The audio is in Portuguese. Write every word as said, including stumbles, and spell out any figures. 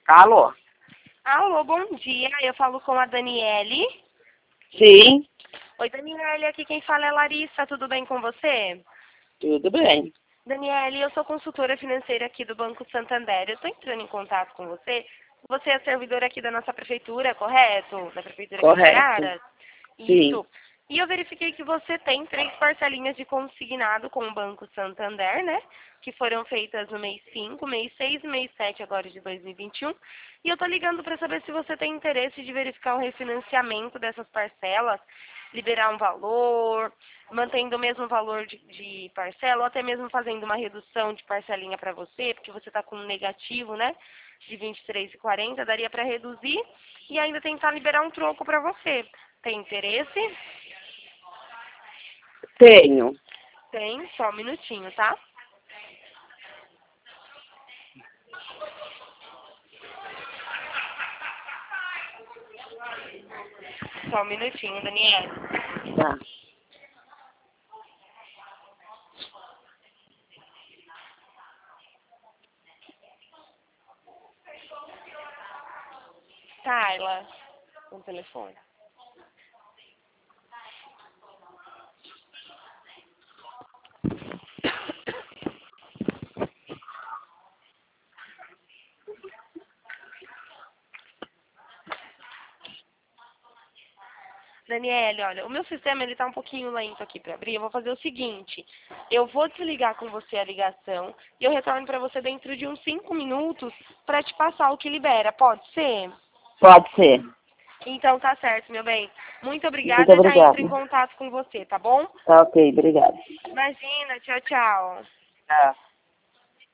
Alô? Alô, bom dia. Eu falo com a Daniele. Sim, Oi, Daniele. Aqui quem fala é Larissa. Tudo bem com você? tudo bem. Daniele, eu sou consultora financeira aqui do Banco Santander. Eu estou entrando em contato com você. Você é servidora aqui da nossa prefeitura, correto? Da prefeitura aqui de Correto. Araras? Sim. Isso. E eu verifiquei que você tem três parcelinhas de consignado com o Banco Santander, né? Que foram feitas no mês cinco, mês seis e mês sete agora de dois mil e vinte e um. E eu tô ligando para saber se você tem interesse de verificar o refinanciamento dessas parcelas, liberar um valor, mantendo o mesmo valor de, de parcela, ou até mesmo fazendo uma redução de parcelinha para você, porque você está com um negativo, né? De vinte e três e quarenta, daria para reduzir e ainda tentar liberar um troco para você. Tem interesse? Tenho. Tem, só um minutinho, tá? Só um minutinho, Daniela. Tá. Tayla, no telefone. Daniele, olha, o meu sistema ele tá um pouquinho lento aqui para abrir. Eu vou fazer o seguinte, eu vou desligar com você a ligação e eu retorno para você dentro de uns cinco minutos para te passar o que libera. Pode ser? Pode ser. Então tá certo, meu bem. Muito Muito obrigada, já obrigada. entro em contato com você, tá bom? Tá ok, obrigada. Imagina, tchau, tchau. Tá.